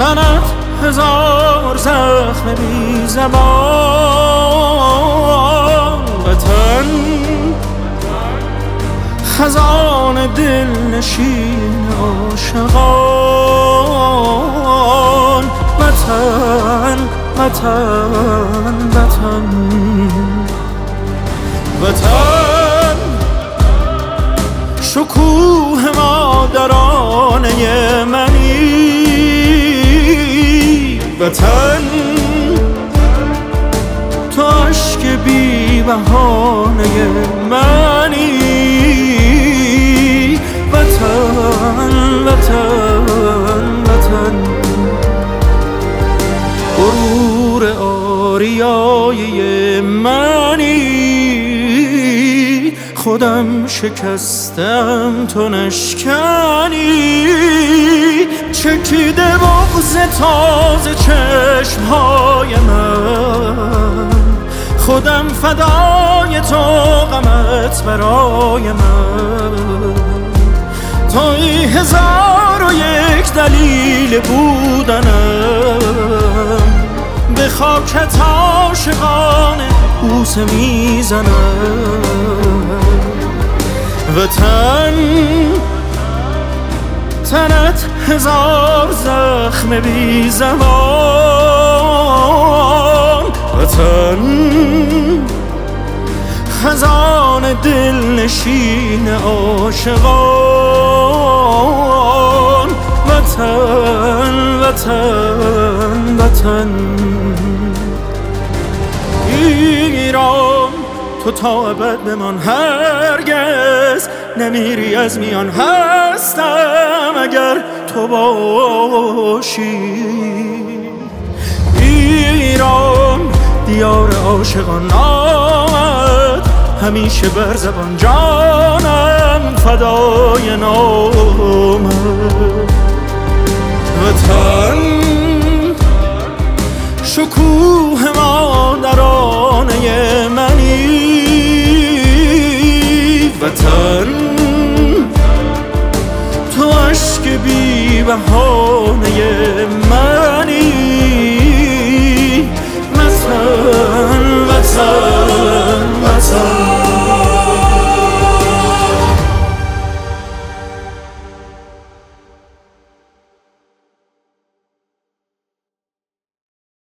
تنت هزار زخم بی زبان، وطن خزان دل نشین عاشقان. وطن وطن وطن وطن شکوه مادرانه منی، وطن تو عشق بی بهانه منی، وطن وطن وطن غرور آریای منی. خودم شکستم تو نشکنی، چکیده بغض تازه چشمهای من، خودم فدای تو غمت برای من. توی 1001 دلیل بودنم، به خاکت عاشقانه بوسه میزنم. وطن تنت هزار زخم بی زبان، وطن خزان دل نشین عاشقان. وطن وطن وطن ایران، تو تا ابد بمان، هرگز نمیری از میان. هستم اگر تو باشی. ایران دیار عاشقان، آمد همیشه بر زبان، جانم فدای نامت. وطن شکوه مادرانه منی، وطن تو عشق بی بهانه من.